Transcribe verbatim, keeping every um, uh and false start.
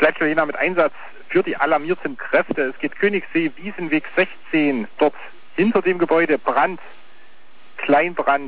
Vielleicht Jena mit Einsatz für die alarmierten Kräfte. Es geht Königssee, Wiesenweg sechzehn, dort hinter dem Gebäude Brand, Kleinbrand.